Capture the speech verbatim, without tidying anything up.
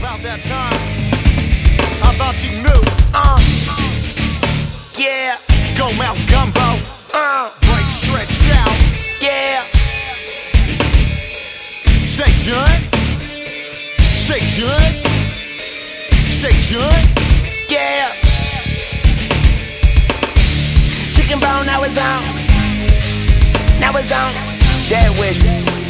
about that time. I thought you knew. Uh, yeah. Go mouth gumbo. Uh, Break stretched out. yeah. Shake joint. Shake joint. Shake joint. Yeah. Chicken bone, now it's on. Now it's on. Dead wish.